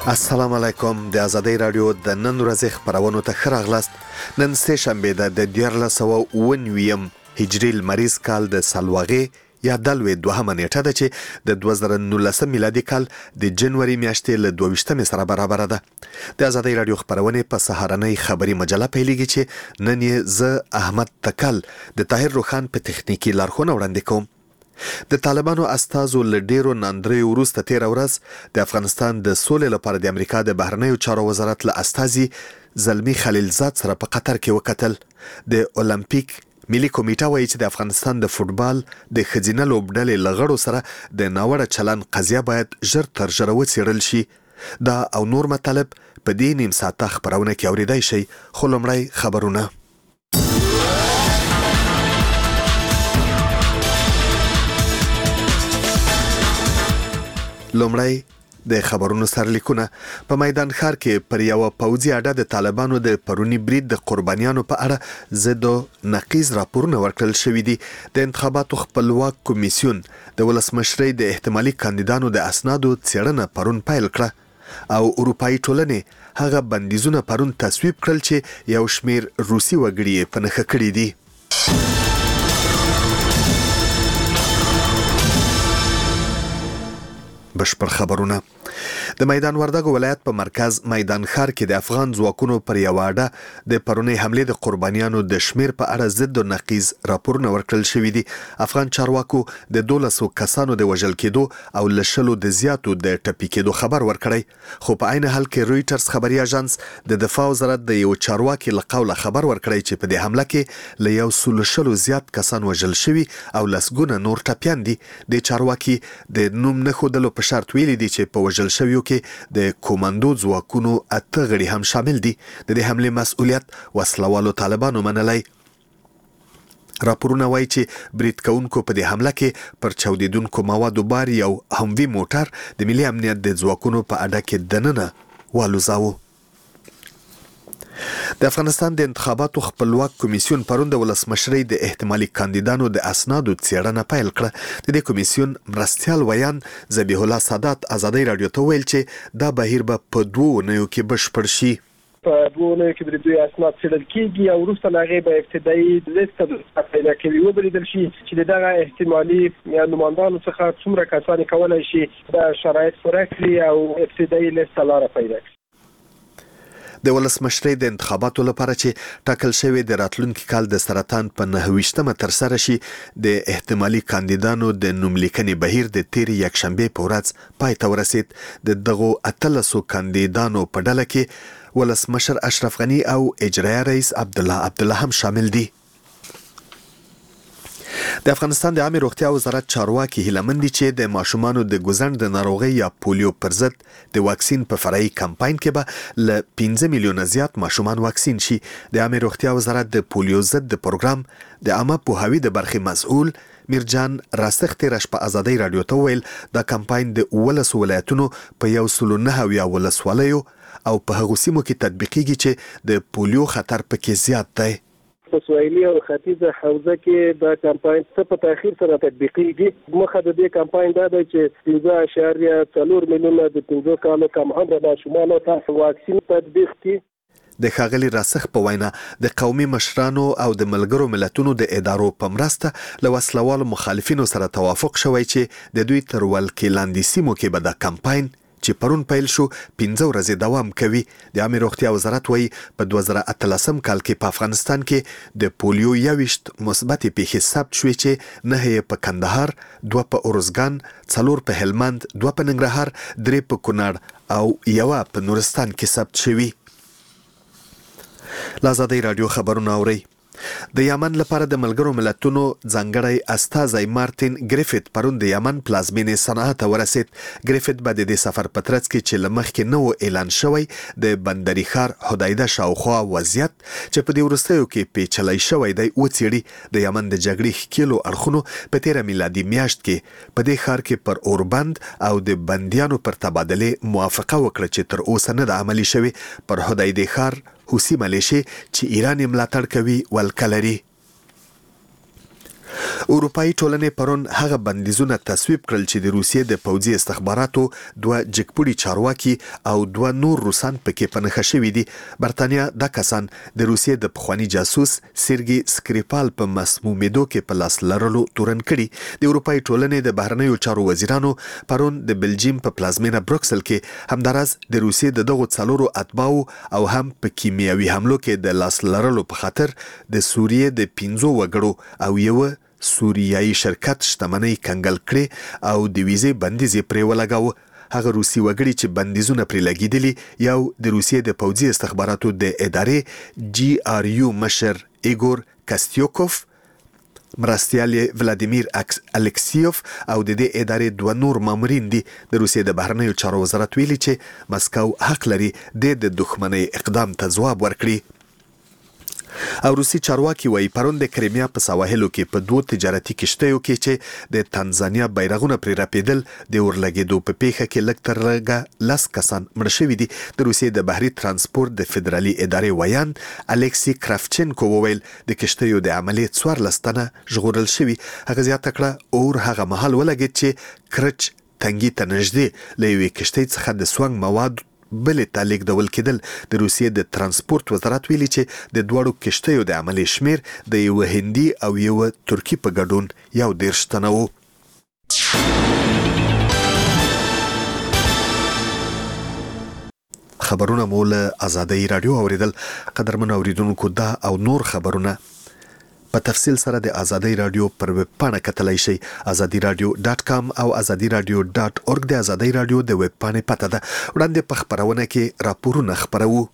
السلام علیکم د ازادۍ رادیو د نن ورځې خبرونو ته ښه راغلاست. نن سه شنبه ده د 1409 هجري لمریز کال د سالواغې یا دلوي دوهمه نیټه ده چې د 2019 میلادي کال د جنوري میاشتې له 22 سره برابر ده. د ازادۍ رادیو خبرونه په سهارنۍ خبري مجله پیلېږي چې نن یې ز احمد تکل د طاهر روخان په تخنیکی لارښوونه وړاندې کوم. د طالبانو استازو له ډیرو ناندریو وروسته تیر ورځ د افغانستان د سولې لپاره د امریکا د بهرنیو چارو وزارت له استازي زلمی خلیلزاد سره په قطر کې وکتل. د اولمپیک ملي کمیټه وایي چې د افغانستان د فوتبال د ښځینه لوبډلې له غړو سره د ناوړه چلند قضیه باید ژر تر ژره وڅېړل شي. دا او نور مطالب په دې نیم ساعته خبرونه کې اورېدای شئ، خو لومړی خبرونه. لومړی د خبرونو سرلیکونه. په میدان ښار کې پر یو پوځي اډه د طالبانو د پرونی برید د قربانیانو په اړه ضد نقیض راپورونه ورکړل شوي دي. د انتخاباتو خپلواک کمیسیون د ولسمشرۍ د احتمالي کاندیدانو د اسنادو څېړنه پرون پیل کړه او اروپایي ټولنې هغه بندیزونه پرون تصویب کړل چې یو شمیر روسي وګړي یې په نښه کړي دي. بشپړ خبرونه. د میدان وردګو ولایت په مرکز میدان ښار کې د افغان ځواکونو پر یو اډه د پرونی حملې د قربانیانو د شمیر په اړه ضد او نقیض راپورونه ورکړل شوي دي. افغان چارواکو د 12 کسانو د وژل کېدو او لشلو د زیاتو د ټپي کېدو خبر ورکړی، خو په عین حال کې رويټرز خبري اژانس د دفاع وزارت د یو چارواکي له قوله خبر ورکړی چې په دې حمله کې له 100 زیات کسان وژل شوي او لسګونه نور ټپيان دي. د چارواکي د نوم نه ښودلو په شرط ویلي دي چې په وژل شویو کې د کوماندو ځواکونو 8 غړي هم شامل دي. د دې حملې مسؤلیت وسلوالو طالبانو منلی. راپورونه وایي چې برید کوونکو په دې حمله کې پر چاودیدونکو موادو بار یو هموي موټر د ملي امنیت د ځواکونو په اډه کې دننه والوزاوه. د افغانستان د انتخاباتو خپلواک کمیسیون پرون د ولسمشرۍ د احتمالي کاندیدانو د اسنادو څېړنه پیل کړه. د دې کمیسیون مرستیال ویان ذبیح الله سادات ازادۍ رادیو ته ویل چې دا بهیر به په 2 اونیو کې بشپړ شي. په 2 اونیو کې د دوی اسناد څېړل کېږي او وروسته له هغې به ابتدایي لیست پیدا کوي وبریدل شي چې دغه احتمالي نوماندانو څخه څومره کسان کولی شي دا شرایط پوره کړي او ابتدایي لیست ته لاره پیدا کړي. د ولسمشرۍ د انتخاباتو لپاره چې ټاکل شوی د راتلونکي کال د سرطان په 29مه ترسره شي، د احتمالي کاندیدانو د نوملیکنې بهیر د تیرې یکشنبې په ورځ پای ته ورسید. د دغو 18 کاندیدانو په ډله کې ولسمشر اشرف غني او اجرایه رئیس عبدالله هم شامل دي. د افغانستان د عامه روغتیا وزارت چارواکي هیله مند دي چې د ماشومانو د ګوزڼ د ناروغۍ یا پولیو پر ضد د واکسین په فرعي کمپاین کې به له 15 میلیونه زیات ماشومان واکسین شي. د عامه روغتیا وزارت د پولیو ضد د پروګرام د عامه پوهاوي د برخې مسؤل میرجان راسخ تیرش په ازادۍ رادیو ته ویل دا کمپاین د 12 ولایتونو په 109 ولسوالیو او په هغو سیمو کې تطبیقیږي چې د پولیو خطر پکې زیات دی. په سویلي او ختیځه حوزه کې دا کمپاین څه په تاخیر سره تطبیقیږي. مخه د دې کمپاین دا دی چې 15.4 میلیونه د 15 کالو کم عمره ماشومانو ته واکسین تطبیق کړي. د ښاغلي راسخ په وینا د قومي مشرانو او د ملګرو ملتونو د ادارو په مرسته له وسلوالو مخالفینو سره توافق شوی چې د دوی تر ولکې لاندې سیمو کې به دا کمپاین چې پرون پیل شو 15 ورځې دوام کوي. د عامه روغتیا وزارت وایي په 2013 کال کې په افغانستان کې د پولیو 21 مثبت پیښې ثبت شوې چې 9 په کندهار، 2 په اورزګان، 4 په هلمند، 2 په ننګرهار، 3 په کونړ او 1 په نورستان کې ثبت شوي. ازادۍ رادیو خبرونه اورئ. د یمن لپاره د ملګرو ملتونو ځانګړی استازی مارتین ګریفت پرون د یمن پلازمینې صنعا ته ورسید. ګریفت به د دې سفر په ترڅ کې چې له مخکې نه و اعلان شوی د بندري ښار حدیده شاوخوا وضعیت چې په دې وروستیو کې پیچلی شوی دی وڅېړي. د یمن د جګړې ښکېلو اړخونو په 13 میلادي میاشت کې په دې ښار کې پر اوربند او د بندیانو پر تبادلې موافقه وکړه چې تر اوسه نه ده عملي شوې. پر حدیده ښار حوثي ملیشې چې ایران یې ملاتړ کوي ولکه لري. اروپאי ټولنې پرون هغه بندیزونه تصویب کړل چې د روسیې د پوځي استخباراتو دوه جګپوړي چارواکي او دوه نور روسان پکې پنهخه شوي دي. برتانیا دا کسان د روسیې د پخوانی جاسوس سیرګي سکریپال په مسمومیدو کې په لاس لرلو تورن کړي. د اروپאי ټولنې د بهرنیو چارو وزیرانو پرون د بلجیم په پلازمینه بروکسل کې همداراز د روسیې د دغو څلورو اتباعو او هم په کیمیاوي حملو کې د لاس لرلو په خاطر د سوریې د 15 وګړو او یو سوریایي شرکت شتمنۍ کنګل کړي او د ویزې بندیز پرې ولګاوه. هغه روسي وګړي چې بندیزونه پرې لګیدلي یو د روسیې د پوځي استخباراتو د ادارې GRU مشر ایګور کاستیوکوف، مرستیال ولادیمیر الکسیوف او د دې ادارې دوه نور مامورین دي. د روسیې د بهرنیو چارو وزارت ویلي چې مسکو حق لري د دښمنۍ اقدام ته ځواب ورکړي. او روسي چارواکي وایي پرون د کریمیا په سواحلو کې په دوه تجارتي کشتیو کې چې د تنزانیا بیرغونه پرې راپیدل د اورلګېدو په پیښه کې لږ تر لږه 10 کسان مړه شوي دي. د روسیې د بحري ترانسپورت د فدرالي ادارې ویان الکسي کرافچنکو وویل د کشتیو د عملیات 14 تنه ژغورل شوي. هغه زیاته کړه اور هغه مهال ولګېد چې کرچ تنګي ته نږدې له یوې کشتۍ څخه د سونګ مواد بلې ته لیږدول کېدل. د روسیې د ترانسپورت وزارت ویلي چې د دوړو کشتیو د عملي شمیر د یو هندي او یو ترکی په ګډون 11 تنه وو. خبرونه مو له آزادۍ رادیو اوریدل. قدرمن اوریدونکو دا او نور خبرونه په تفصیل سره د آزادۍ رادیو پر ویب پاڼه کتلای شئ azadiradio.com او azadiradio.org. د آزادۍ رادیو د ویب پاڼې پته ده. وړاندې په خبرونه کې راپورونه خبرو.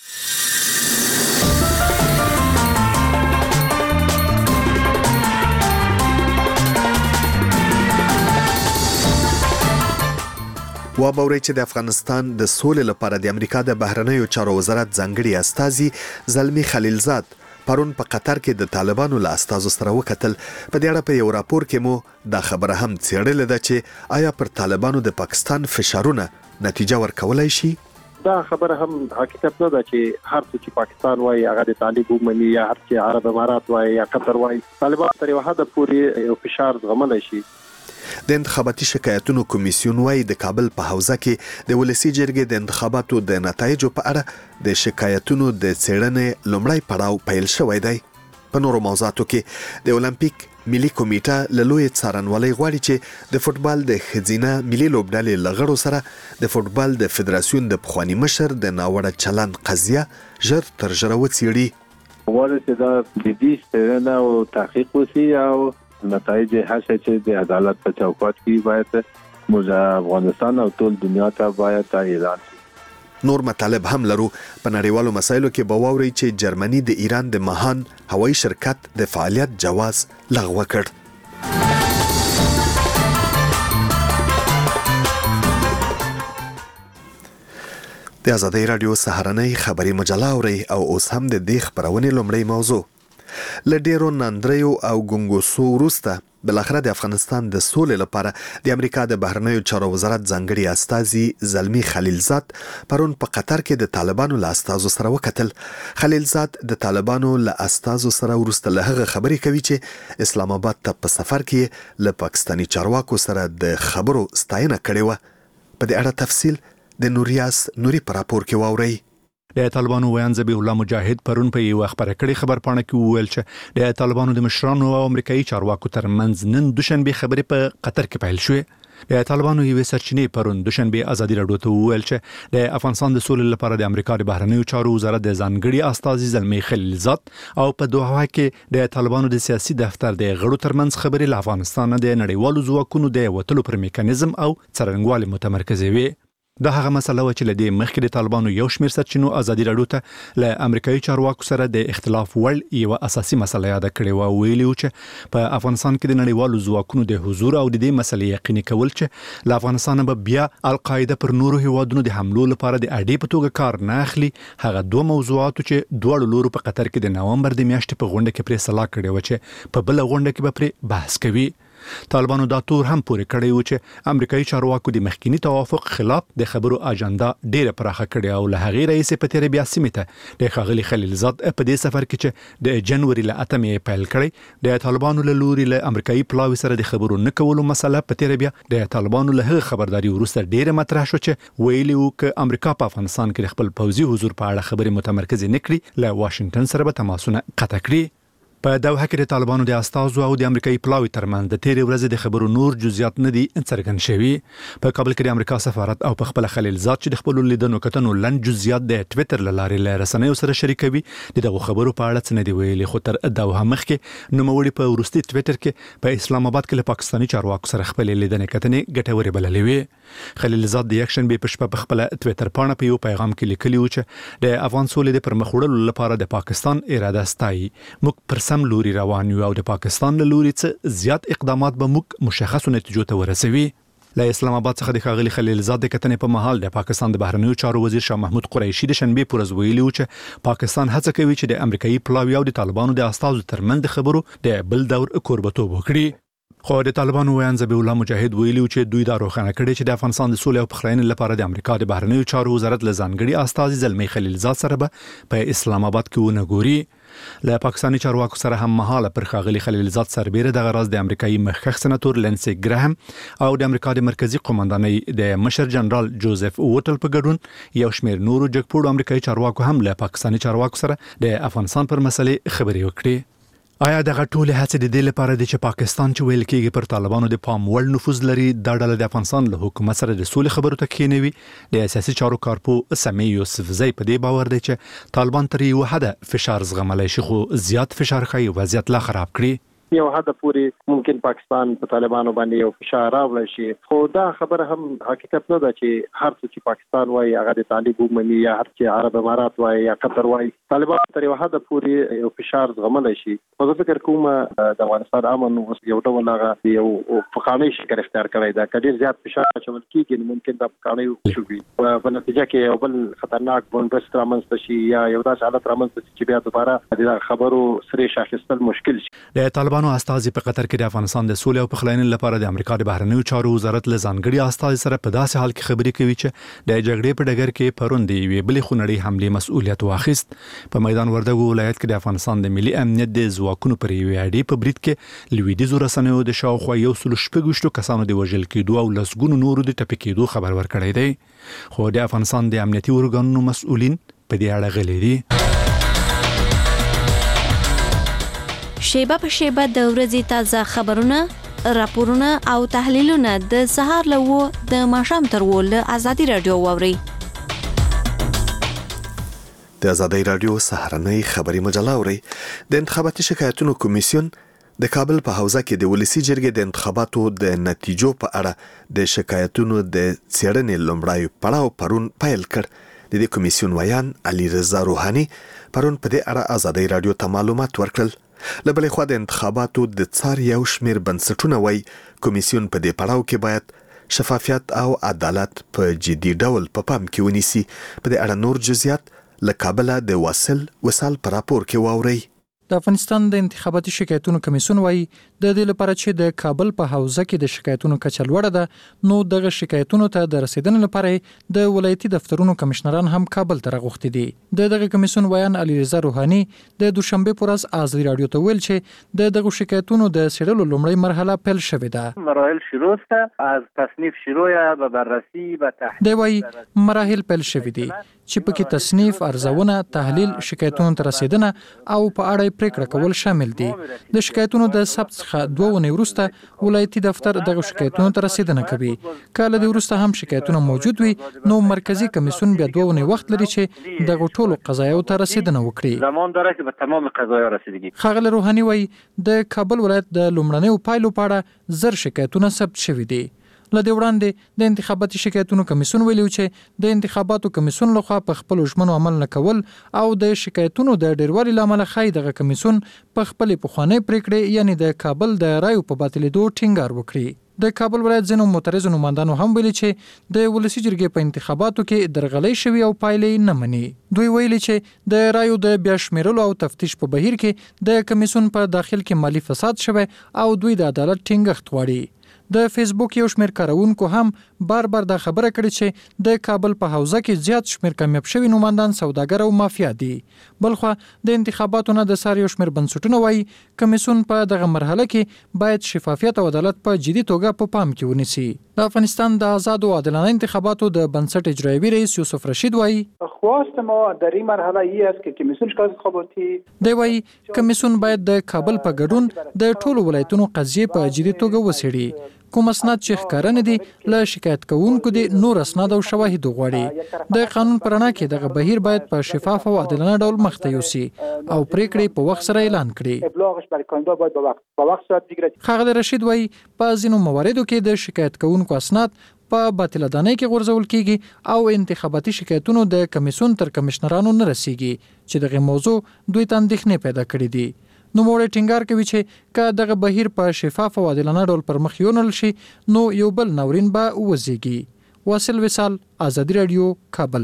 وابورئ چې د افغانستان د سولې لپاره د امریکا د بهرنیو چارو وزارت ځانګړي استازي زلمی خلیلزاد پرون په قطر کې د طالبانو له استازو سره وکتل. په دې اړه په یو راپور کې مو دا خبره هم څېړلې ده چې آیا پر طالبانو د پاکستان فشارونه نتیجه ورکولای شي. دا خبره هم حقیقت نه ده چې هر څه چې پاکستان وایي هغه د طالب ومني یا هر څه عرب امارات وایي یا قطر وایي طالبان تر یو حد پورې یو فشار زغملی شي. د انتخاباتي شکایتونو کمیسیون وايي د کابل په حوزه کې د ولسی جرګې د انتخاباتو د نتایجو په اړه د شکایتونو د څېړنې لومړی پړاو پیل شوی دی. په نورو موضوعاتو کې د اولمپیک ملي کمیټه له لوی څارنوالۍ غواړي چې د فوتبال د ښځینه ملي لوبډلې له غړو سره د فوتبال د فدراسیون د پخواني مشر د ناوړه چلند قضیه ژر تر ژره وڅېړي. غواړي چې دا د دې څېړنه او تحقیق وشي او نتایج هڅه چې د عدالت په چوکاټ کې باید موږ افغانستان او ټول دنیا ته باید اعلان شي. نور مطالب هم لرو. په نړیوالو مسایلو کې به واورئ چې جرمني د ایران د مهان هوایي شرکت د فعالیت جواز لغوه کړ. د آزادۍ رادیو سهارنۍ خبري مجله اورئ او اوس هم د دې خبرونې لومړی موضوع. له ډیرو ناندریو او ګونګوسو وروسته بالاخره د افغانستان د سولې لپاره د امریکا د بهرنیو چارو وزارت ځانګړي استازي زلمی خلیلزاد پرون په قطر کې د طالبانو له استازو سره وکتل. خلیلزاد د طالبانو له استازو سره وروسته له هغه خبرې کوي چې اسلام آباد ته په سفر کې له پاکستاني چارواکو سره د خبرو ستاینه کړې وه. په دې اړه تفصیل د نوریاس نوري په راپور کې واورئ. د طالبانو ویان ذبیح الله مجاهد پرون په یو خبره کړي خبرپاڼه کې وویل چې د طالبانو د مشرانو او امریکایي چارواکو ترمنځ نن دوشنبه خبرې په قطر کې پیل شوې. د طالبانو یو سرچینې پرون دوشنبه آزادي رادیو ته وویل چې د افغانستان د سولې لپاره د امریکا د بهرنیو چارو وزارت د ځانګړي استازي زلمی خلیلزاد او په دوحه کې د طالبانو د سیاسي دفتر د غړو ترمنځ خبرې له افغانستان د نړیوالو ځواکونو د وټلو پر میکانیزم او څرنګوالي متمرکز وي. دا هغه مسله و چې لدې مخکې د طالبانو یو شمېر سرچینو آزادي رادیو ته له امریکایي چارواکو سره د اختلاف وړ یو اساسي مسله یاد کړې و. ویلي و چې په افغانستان کې د نړیوالو ځواکونو د حضور او د دې مسلې یقیني کول چې له افغانستان به بیا القاعده پر نورو هیوادونو د حملو لپاره د اډې په توګه کار نه اخلي. هغه دوه موضوعات چې دواړو لورو په قطر کې د نومبر د میاشتې په غونډه کې پرې سلا کړې و چې په بل غونډه کې به پرې بحث کوي. طالبانو دا تور هم پورې کړی و چې امریکایي چارواکو د مخکینی توافق خلاف د خبرو اجنډا ډیره پراخه کړې او له هغې رئیس په تیر بیا سیمه ته د ښاغلي خلیلزاد په دې سفر کې چې د جنوري له 8 پیل کړی د طالبانو له لوري له امریکایي پلاوي سره د خبرو نه کولو مسله په تیر بیا د طالبانو له خبرداري وروسته ډیره مطرح شو چې ویلي وو چې امریکا په افغانستان کې خپل پوځي حضور په اړه خبرې متمرکز نه کړي له واشنگټن سره به تماسونه قطع کړي. په دوحه کې د طالبانو د استازو او د امریکایي پلاوي ترمنځ د تیرې ورځې د خبرو نور جزئیات نه دي څرګند شوي. په کابل کې د امریکا سفارت او په خپل خلیلزاد چې د خپل لیدنو کتنو لن جزئیات د ټوئیټر لارې له رسنیو سره شریکوي دغه خبرو په اړه څه نه دی ویلي. خو تر دوحه مخکې نوموړي په وروستي ټوئیټر کې په اسلام آباد کې له پاکستاني چارواکو سره خپل لیدنې کتنې ګټورې بللې وي. خلیلزاد د یک شنبه په شپه په خپل ټوئیټر باندې په یو پیغام کې لیکلی و چې د افغان سولې د پرمخ وړلو لپاره د پاکستان اراده ستایي. موږ پر سم لوري روان او د پاکستان له لوري څخه زیات اقدامات به موږ مشخصو نتیجو ته ورسوي. له اسلام آباد څخه د ښاغلي خلیلزاد د کتنې په مهال د پاکستان د بهرنیو چارو وزیر شاه محمود قریشي د شنبه پر ورځ ویلي و چې پاکستان هڅه کوي چې د امریکایي پلاوي او د طالبانو د استازو ترمنځ د خبرو د بل دور کوربتوب وکړي. خو د طالبانو ویان ذبیح الله مجاهد ویلي و چې دوی دا روښانه کړي چې د افغانستان د سولې او پخلاینې لپاره د امریکا د بهرنیو چارو وزارت له ځانګړي استازي زلمی خلیلزاد سره به په اسلام آباد کې ونه ګوري. له پاکستاني چارواکو سره هم مهاله پر ښاغلي خلیلزاد سربېره د غراز د امریکایي مخکښ سناتور لنسی ګراهم او د امریکا د مرکزی قومندانۍ د مشر جنرال جوزف ووټل په ګډون یو شمېر نورو جګپوړو امریکایي چارواکو هم له پاکستاني چارواکو سره د افغانستان پر مسلې خبرې وکړي. آیا دغه ټول هڅې د دې لپاره د چې پاکستان چې ویل کېږي پر طالبانو د پام وړ نفوذ لري دا ډله د افغانستان له حکومت سره د سولې خبرو ته کېنوي؟ د سیاسي چارو کارپو سمیع یوسفزی په دې باور دی چې طالبان تر یو حده فشار زغملی شي خو زیات فشار ښایي وضعیت لا خراب کړي. یو حد پورې ممکن پاکستان په طالبانو باندې یو فشار راوړي شي خو دا خبره هم حقیقت نه ده چې هر څه چې پاکستان وایي هغه د طالب ومني یا هر چې عرب امارات وایي یا قطر وایي طالبان تر یو حد پورې یو فشار زغملی شي. خو زه فکر کوم د افغانستان امن یو ډول هغه یو فقاني شکل اختیار کړی دا کډیر زیات فشار اچول کېږي ممکن دا فقاني وشوي په نتیجه کې یو بل خطرناک بنبست رامنځته شي یا یو داسې حالت رامنځته شي چې بیا دوباره د خبرو سره شاخصتل مشکل شي. د طالبانو استازي په قطر کې د افغانستان د سولې او پخلاینې لپاره د امریکا د بهرنیو چارو وزارت له ځانګړي استازي سره په داسې حال کې خبرې کوي چې د جګړې په ډګر کې پرون د یوې بلې خونړۍ حملې مسؤلیت واخیست. په میدان وردګو ولایت کې د افغانستان د ملي امنیت د ځواکونو پر یوې اډې په برید کې لویدیځو رسنیو د شاوخوا 160 کسانو د وژل کېدو او لسګونو نورو د ټپي کېدو خبر ورکړی دی. خو د افغانستان د امنیتي ارګانونو مسؤلین په دې اړه غلي دي. شیبه په شیبه د ورځې تازه خبرونه، راپورونه او تحلیلونه د سهار له 9 د ماښام تر 10 له ازادي رادیو واوري. د ازادي رادیو سهارنۍ خبري مجله اوري. د انتخاباتي شکایتونو کمیسیون د کابل په حوزه کې د ولسی جرګې د انتخاباتو د نتیجو په اړه د شکایتونو د څېړنې لومړی پړاو پرون پیل کړ. د دې کمیسیون ویان علي رضا روحاني پرون په دې اړه ازادي رادیو ته معلومات ورکړل. لبلې خو د انتخاباتو د څار یو شمیر بنسټونه وای کمیسیون په دې پړاو کې باید شفافیت او عدالت په جدي ډول په پام کې ونیسي. په دې اړه نور جزئیات له کابل د وصل پر راپور کې واوري. د افغانستان د انتخاباتي شکایتونو کمیسیون وایي د دې لپاره چې د کابل په حوزه کې د شکایتونو کچه لوړه ده نو دغه شکایتونو ته د رسیدنې لپاره د ولایتي دفترونو کمشنران هم کابل ته راغوښتي دي. دغه کمیسیون ویان علي رضا روحاني د دوشنبه پر ورځ ازادي رادیو ته ویل چې دغه شکایتونو د څېړلو لومړی مرحله پیل شوې ده. مراحل شروع شده از تصنیف شروع و بررسی و تحلیل. دی وایي مراحل پیل شوې دي چې پکې تصنیف، ارزونه، تحلیل، شکایتونو ته رسیدنه او په اړه پریکړه کول شامل دي. د شکایتونو د ثبت څخه 2 ونې وروسته ولایتي دفتر دغه شکایتونو ته رسیدنه کوي. کله د وروسته هم شکایتونه موجود وي نو مرکزی کمیسیون بیا 2 ونې وخت لري چې دغه ټولو قضایاو ته رسیدنه وکړي. زمان داره که به تمام قضایا رسیدگی. ښاغلی روحاني وایي د کابل ولایت د لومړنیو پایلو په اړه زر شکایتونه ثبت شوي دي. له دې وړاندې د انتخاباتي شکایتونو کمیسیون ویلي چې د انتخاباتو کمیسیون لخوا په خپل ژمنو عمل نه کول او د شکایتونو د ډیروالي لامل ښایي دغه کمیسیون په خپل پخوانۍ پریکړې یعنی د کابل د رایو په باطلېدو ټینګار وکړي. د کابل ولایت ځینو معترض نمائندانو هم ویلي چې د ولسی جرګې په انتخاباتو کې درغلۍ شوی او پایلې نه مني. دوی ویلي چې د رایو د بیا شمیرلو او تفتیش په بهیر کې د کمیسیون په داخل کې مالی فساد شوی او دوی د عدالت ټینګښت غواړي. د فیسبوک یو شمېر کارونکو هم بار دا خبره کړې چې د کابل په حوزه کې زیات شمېر کامیاب شوي نمائندان سوداګر او مافیا دي. بلخو د انتخاباتو نه د سار یو شمېر بنسټونه وایي کمیسیون په دغه مرحله کې باید شفافیت او عدالت په جدي توګه په پام کې ونیسي. د افغانستان د آزاد او عادلانه انتخاباتو د بنسټ اجرایوي رئیس یوسف رشید وایي خواست ما در این مرحله ای است که کمیسیون شکایت انتخاباتی دی وایي کمیسیون باید د کابل په ګډون د ټولو ولایتونو قضیې په جدي توګه وڅېړي. کوم اسناد چې ښکاره نه دي له شکایت کوونکو دي نور اسناد او شواهد غواړي. د قانون پر رڼا کې دغه بهیر باید په شفاف او عادلانه ډول مخته یوسي او پریکړې په وخت سره اعلان کړي. ابلاغش برای کاندیدا باید په وخت صورت بگیرد. ښاغلی رشید وایي په ځینو مواردو کې د شکایت کوونکو اسناد په باطله دانۍ کې غورځول کیږي او انتخاباتي شکایتونو د کمیسیون تر کمشنرانو نه رسیږي چې دغه موضوع دوی ته اندېښنې پیدا کړې دي. نو موږ ټینګار کوي چې که دغه بهیر په شفاف او عادلانه ډول پر مخ یونل شي نو یو بل ناورین به وزيږي. واصل وصال، آزادي رادیو، کابل.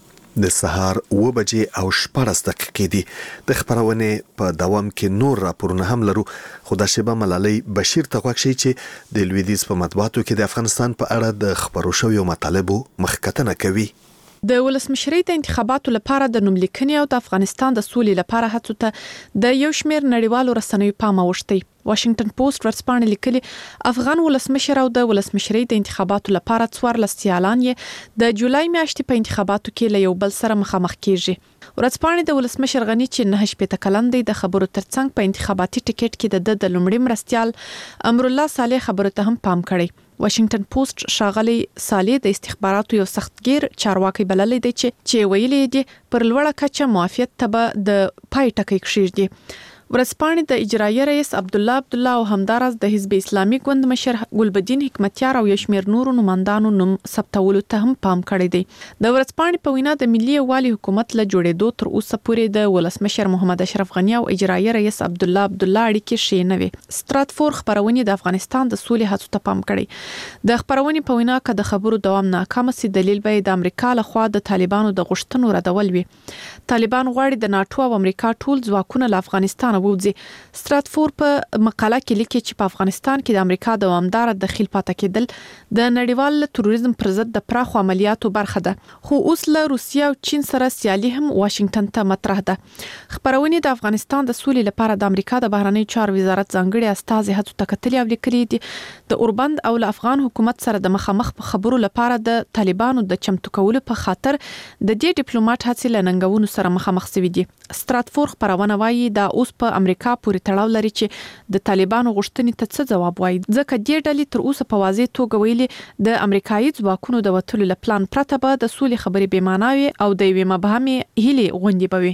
د سهار 9 بجې او 14 دقیقې دي. د خبرونې په دوام کې نور راپورونه هم لرو. خو د شیبه ملالۍ بشیر ته غوښتي چې د لویدیځ په مطبوعاتو کې د افغانستان په اړه د خبرو شویو مطالبو مخکتنه کوي. د ولسمشرۍ د انتخاباتو لپاره د نوملیکنې او د افغانستان د سولې لپاره هڅو ته د یو شمېر نړیوالو رسنیو پام اوښتی. واشنگټن پوسټ ورځپاڼه لیکلي افغان ولسمشر او د ولسمشرۍ د انتخاباتو لپاره 14 سیالان یې د جولای میاشتې په انتخاباتو کې له یو بل سره مخامخ کیږي. ورځپاڼه د ولسمشر غنی چې 9 کلن دی د خبرو ترڅنګ په انتخاباتي ټیکټ کې د لومړي مرستيال امرالله صالح خبرو ته هم پام کړی. واشنگټن پوسټ ښاغلی صالح د استخباراتو یو سختگیر چارواکي بللی دی چې ویلي دی پر لوړه کچه معافیت ته د پای ټکی کېږي. ورځپاڼې د اجرایي رئیس عبد الله او همدارس د حزب اسلامي ګوند مشر ګلبدین حکمتیار او یو شمېر نورو نمائندانو نوم ثبتولو ته هم پام کړی دی. د ورځپاڼې په وینا د ملي یووالي حکومت له جوړېدو تر اوسه پورې د ولسمشر محمد اشرف غنی او اجرایي رئیس عبد الله اړیکې ښې نه وي. ستراتفور خبرونه د افغانستان د سولې هڅو ته پام کړی. د خبرونه په وینا که د خبرو دوام ناکام سي دلیل به د امریکا له خوا د طالبانو د غوښتنو ردول وي. طالبان غواړي د ناتو او امریکا ټول ځواکونه له افغانستان ووځي. ستراتفور په مقاله کې لیکي چې په افغانستان کې د امریکا دوامدار دخیل پاتې کېدل د نړیوال تروریزم پر ضد د پراخو عملیاتو برخه ده. خو اوس له روسیې او چین سره سیالي هم واشنگټن ته مطرح ده. خبرونه د افغانستان د سولې لپاره د امریکا د بهرنی چارو وزارت ځانګړي استازي هڅو ته کتلي او لیکلي دي د اوربند او افغان حکومت سره د مخامخ خبرو لپاره د طالبانو د چمتو کولو په خاطر د دې ډیپلوماټ هڅې لننګونو سره مخامخ شوي دي. ستراتفور خبرونه وايي دا اوس په امریکا پورې تړاو لري چې د طالبانو غوښتنې ته څه ځواب وایي، ځکه دې ډلې تر اوسه په واضح توګه ویلي د امریکایي ځواکونو د وټولو لپلان پرته به د سولې خبرې بې معنا وي او د یوې مبهمې هیلې غونډې به وي.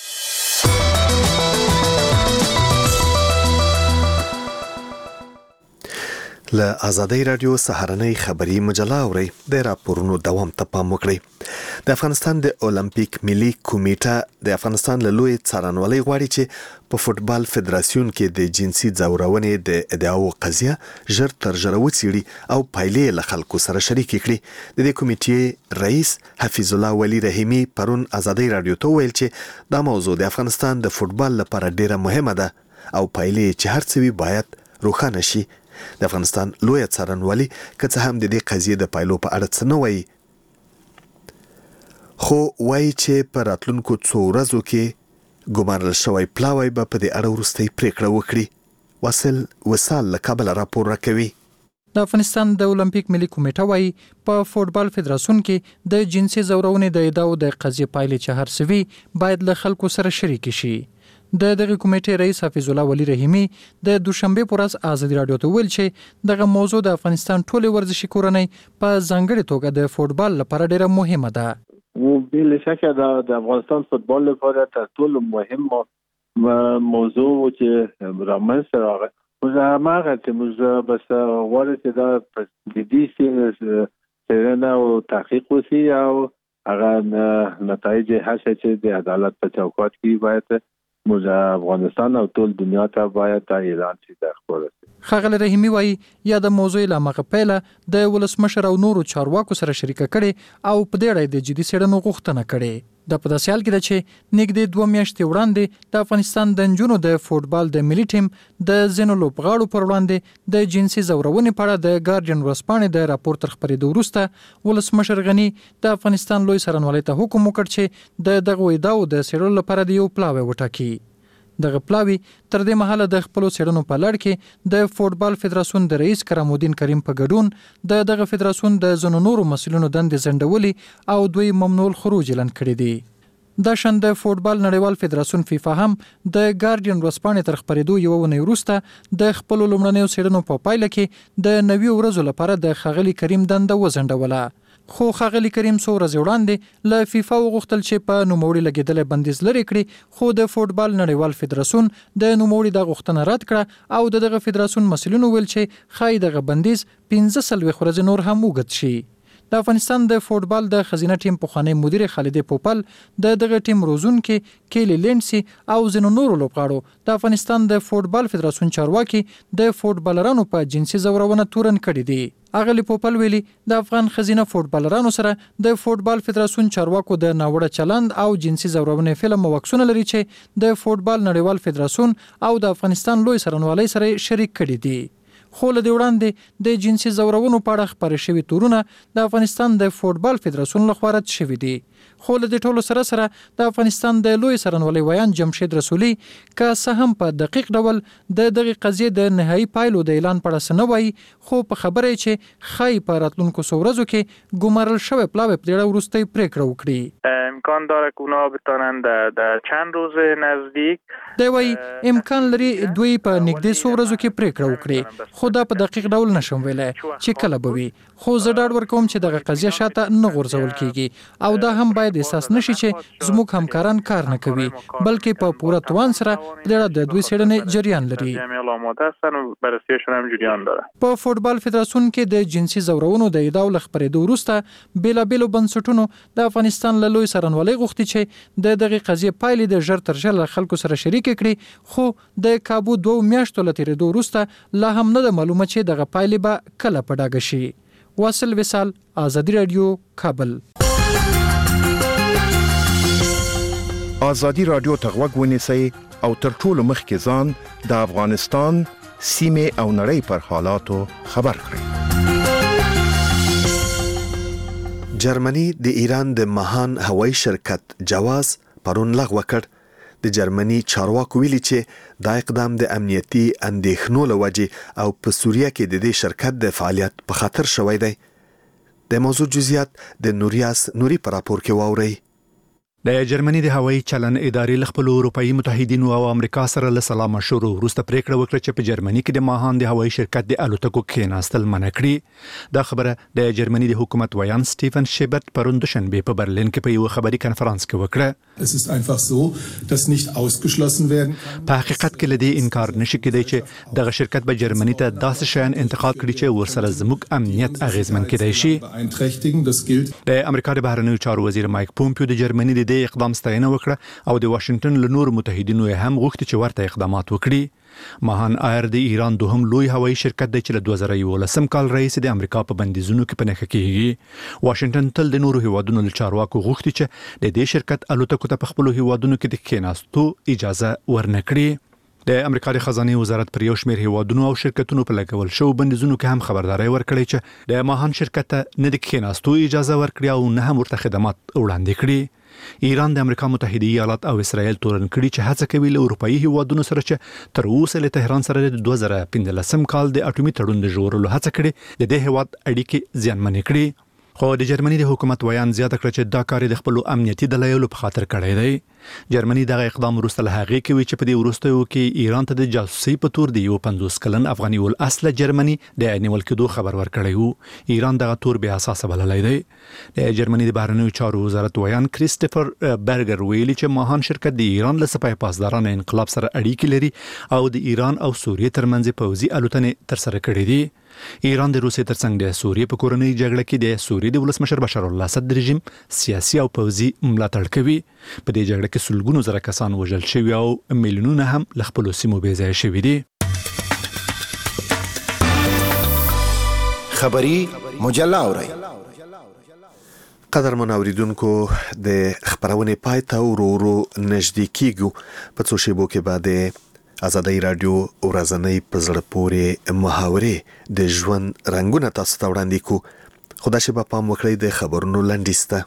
له آزادۍ رادیو سهارنۍ خبري مجله اوري د راپورونو دوام ته پام وکړئ. د افغانستان د اولمپیک ملي کمیټه د افغانستان له لوی څارنوالۍ غواړي چې په فوتبال فدراسیون کې د جنسي ځورونې د ادعاو قضیه ژر تر ژره وڅېړي او پایلې له خلکو سره شریکې کړي. د دې کمیټې رئیس حفیظ الله ولی رحیمی پرون آزادۍ رادیو ته ویل چې دا موضوع د افغانستان د فوتبال لپاره ډیره مهمه ده او پایلې چې هر څه وي باید روښانه شي. د افغانستان لوی څارنوالي که څه هم د دې قضیې د پایلو په اړه څه نه وایي، خو وایي چې په راتلونکو څو ورځو کې ګمارل شوی پلاوی به په دې اړه وروستۍ پریکړه وکړي. واصل وصال له کابل راپور راکوي. د افغانستان د اولمپیک ملي کمیټه وایي په فوتبال فدراسیون کې د جنسي ځورونې د ادعاو د قضیې پایلې چې هر څه وي باید له خلکو سره شریک شي. د دغه کمیټې رئیس حفیظ الله ولی رحیمی د دوشنبه پر ورځ آزادي رادیو ته ویل چې دغه موضوع د افغانستان ټولې ورزشي کورنۍ په ځانګړي توګه د فوتبال لپاره ډیره مهمه ده. و بلا شک د افغانستان فوتبال لپاره تر ټولو مهم موضوع چې رامنځته راغی موږ هغه چې موږ بس غواړو چې دا د دې څېړنه او تحقیق وشي او هغه نتایج هڅه چې د عدالت په چوکاټ کې باید موږ افغانستان او ټول دنیا ته باید دا اعلان شي د خبره. خغل رحیمی وایي یا د موضوع لامغه پیله د ولسمشر او نورو چارواکو سره شریکه کړي او په دې اړه د جدي څېړنو غوښتنه کړي. د په داسې حال کې ده چې نږدې 2 میاشتې وړاندې د افغانستان د نجونو د فوټبال د ملي ټیم د ځینو لوبغاړو پر وړاندې د جنسي ځورونې په اړه د ګارډین ورځپاڼې د راپور تر خپرېدو وروسته ولسمشر غني د افغانستان لوی څارنوالۍ ته حکم وکړ چې د دغه ادعاو د څېړلو لپاره د یو پلاوی وټاکي. دغه پلاوی تر دې مهاله د خپل څېړنو په لړ کې د فوټبال فدراسیون د رئیس کرامالدین کریم په ګډون دغه فدراسیون د ځینو نورو مسؤلینو دندې ځنډولې او دوی ممنوع الخروج اعلان کړی دی. دا شان د فوټبال نړیوال فدراسیون فیفا هم د ګارډین ورځپاڼې تر خپرېدو یو ونې وروسته د خپل لومړنیو څېړنو په پایله کې د 90 ورځو لپاره د ښاغلي کریم دنده وځنډوله. خو ښاغلي کریم څو ورځې وړاندې له فیفا وغوښتل چې په نوموړي لګېدلې بندیز لرې کړي، خو د فوټبال نړیوال فدراسیون د نوموړي دا غوښتنه رد کړه او دغه فدراسیون مسؤلینو ویل چې ښایي دغه بندیز 15 ورځې نور هم اوږد شي. د افغانستان د فوټبال د خزینه ټیم پخوانی مدیر خالد پوپل دغه ټیم روزونکي کیلی لینسي او ځینو نورو لوبغاړو د افغانستان د فوټبال فدراسیون چارواکي د فوټبالرانو په جنسي ځورونه تورن کړي دي. اغلی پوپل ویلي د افغان خزینه فوټبالرانو سره د فوټبال فدراسیون چارواکو د ناوړه چلند او جنسي ځورونې فلم وکسونه لري چې د فوټبال نړیوال فدراسیون او د افغانستان لوی څارنوالۍ سره شریک کړي دي. خو له دې وړاندې د جنسي ځورونو په اړه خپاره شوي تورونه د افغانستان د فوټبال فدراسیون لخوا رد شوي دي. خو له دې ټولو سره د افغانستان د لوی څارنوالۍ ویان جمشید رسولي که څه هم په دقیق ډول دغه قضیې د نهایي پایلو د اعلان په اړه څه نه وایي، خو په خبره چې ښایي په راتلونکو څو ورځو کې ګمارل شوی پلاوی په دې اړه وروستۍ پرېکړه وکړي. امکان داره که اونا بتانند در چند روز نزدیک دی وایي امکان لري دوی په نږدې څو ورځو کې پرېکړه وکړي، خو دا په دقیق ډول نشم ویلی چې کله به وي. خو زه ډاډ ورکوم چې دغه قضیه شاته نه غورځول کیږي او دا هم باید احساس نشي چې زموږ همکاران کار نه کوي، بلکې په پوره توان سره د دوی څېړنې جریان لري. په فوټبال فدراسیون کې د جنسي ځورونو د ادعاو له خپرېدو وروسته بېلابېلو بنسټونو د افغانستان له لوی څارنوالۍ غوښتي چې د دغې قضیې پایلې د ژر تر ژره خلکو سره شریکې کړي، خو د کابو 2 میاشتو له تېرېدو وروسته لا هم نه ده معلومه چې دغه پایلې به کله په ډاګه شي. واصل وصال، آزادی رادیو، کابل. آزادی رادیو ته غوږ ونیسئ او تر ټولو مخکې ځان د افغانستان سیمې او نړۍ پر حالاتو خبر کړئ. جرمني د ایران د مهان هوایي شرکت جواز پرون لغوه کړ. د جرمني چارواکو ویلي چې دا اقدام د امنیتي اندېښنو له وجې او په سوریه کې د دې شرکت د فعالیت په خطر شوی دی. د موضوع جزئیات د نوریاس نوري په راپور کې واورئ. د جرمني د هوایي چلن ادارې له خپل اروپאי متحدینو او امریکا سره له سلا مشورو وروسته پریکړه وکړه چې په جرمني کې د ماهان د هوایي شرکت د الوتکو کېناستل منع کړي. دا خبره د جرمني د حکومت ویان سټیفن شیبرت پرون دوشنبه په برلین کې په یو خبري کانفرنس کې وکړه. Es ist einfach so, dass nicht ausgeschlossen werden. په حقیقت کې لدی انکار نشي کېدای چې دغه شرکت به جرمني ته داسې شیان انتقال کړي چې ورسره زموږ امنیت اغیزمن کېدای شي. د امریکا د بهرنیو چارو وزیر مایک پومپیو د جرمني د اقدام ستاینه وکړه او د واشنگټن له نور متحدینو هم غوښتي چې ورته اقدامات وکړي. ماهان ایر د ایران دوهم لوی هوایي شرکت دی چې له 2011 کال راهیسې د امریکا په بندیزونو کې په نښه کېږي. واشنگټن تل د نورو هیوادونو له چارواکو غوښتي چې د دې شرکت الوتکو ته په خپلو هیوادونو کې د کېناستو اجازه ورنکړي. د امریکا د خزانه وزارت پر یو شمېر هیوادونو او شرکتونو په لګول شو بندیزونو کې هم خبرداري ورکړي چې د ماهان شرکت نه د کېناستو اجازه ورکړي او نه هم ورته خدمات وړاندې کړي. ایران د امریکا متحده ایالات او اسرائیل تورن کړي چې هڅه کوي له اروپאי هیوادونو سره چې تر اوسه له تهران سره د 2015 کال د اټومي تړون د جوړولو هڅه کړي د دې هیواد اړیکې زیانمنې کړي. خو د جرمني د حکومت ویان زیاته کړ چې دا کار د خپل امنیتي دلایلو په خاطر کړی دی. جرمني دغه اقدام وروسته له هغې کوي چې په دې وروستیو کې ایران ته د جاسوسي په تور د یو 50 کلن افغاني ول اصله جرمني د نیول کېدو خبر ورکړی وو. ایران دغه تور بیا اساس بللی دی. د جرمني د بهرنیو چارو وزارت ویان کریستوفر برګر ویلي چې ماهان شرکت د ایران له سپاه پاسدارانو انقلاب سره اړیکې لري او د ایران او سوریې ترمنځ پوځي الوتنې ترسره کړې دي. ایران د روسیې ترڅنګ د سوریې په کورنۍ جګړه کې د سوریې د ولسمشر بشار الاسد رژیم سیاسي او پوځي ملاتړ کوي. په دې جګړه کې سلګونو زره کسان وژل شوي او میلیونونه هم له خپلو سیمو بېځایه شوي دي. خبری مجله اورئ. قدرمن اوریدونکو د خبرونې پای ته ورو نږدې کیږو. په څو شیبو کې بعد آزادۍ رادیو ورځنۍ په زړه پورې محاورې د ژوند رنګونه تاسو ته وړاندې کوو. خو دا شیبه پام وکړئ د خبرونو لنډیز ته.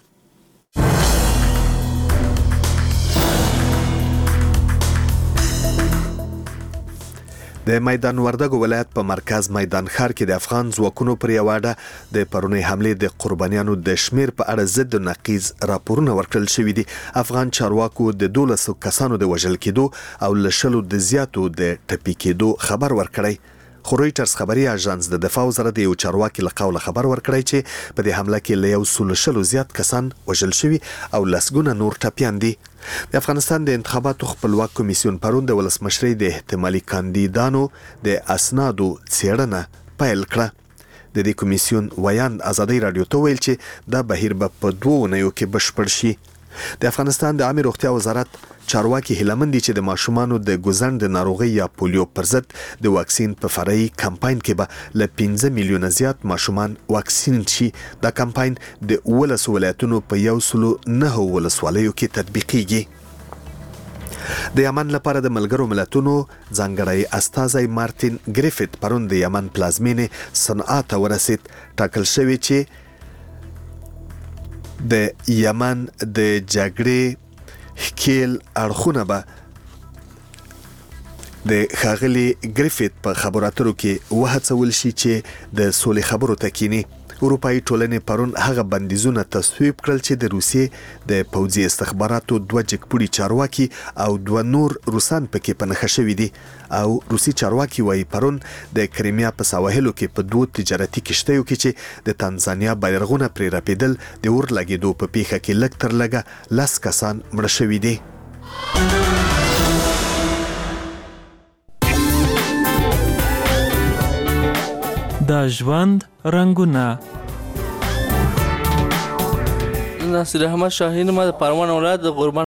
د میدان وردګو ولایت په مرکز میدان ښار کې د افغان ځواکونو پر یو اډه د پرونی حملې د قربانیانو د شمیر په اړه ضد نقیض راپورونه ورکړل شوي دي. افغان چارواکو د 12 کسانو د وژل کېدو او له 10 د زیاتو د ټپي کېدو خبر ورکړی. خو رویټرز خبري اژانس د دفاع وزارت یو چارواکي له قوله خبر ورکړی چې په دې حمله کې له 100 زیات کسان وژل شوي او لسګونه نور ټپيان دي. د افغانستان د انتخاباتو خپلواک کمیسیون پرون د ولسمشرۍ د احتمالي کاندیدانو د اسنادو څېړنه پیل کړه. د دې کمیسیون ویاند آزادۍ رادیو ته ویل چې دا بهیر به په 2 اونیو کې بشپړ شي. د افغانستان د عامه روغتیا وزارت چارواکي هیلمن دي چې د ماشومانو د ګوزن د ناروغي یا پولیو پر ضد د واکسین په فرعي کمپاین کې به له 15 میلیونه زیات ماشومان واکسین شي. دا کمپاین د 12 ولایتونو په 109 ولسوالیو کې تطبیقیږي. د یمن لپاره د ملګرو ملتونو ځانګړی استازی مارټین ګریفټ پرون د یمن پلازمینې صنعا ته ورسید. ټاکل شوی چې د یمن د جګړې ښکیل اړخونه به د ښاغلي ګریفټ په خبرو اترو کې وهڅول شي چې د سولې خبرو ته کینی. اروپایي ټولنې پرون هغه بندیزونه تصویب کړل چې د روسیې د پوځي استخباراتو 2 جګپوړي چارواکي او 2 نور روسان پکې په نښه شوي دي. او روسي چارواکي وایي پرون د کریمیا په سواحلو کې په 2 تجارتي کشتیو کې چې د تانزانیا بیرغونه پرې رپېدل د اور لګېدو په پیښه کې لږ تر لږه 10 کسان مړه شوي دي. د ژوند رنگونه. ناصر احمد شاهین ما د پروان ولایت د قربان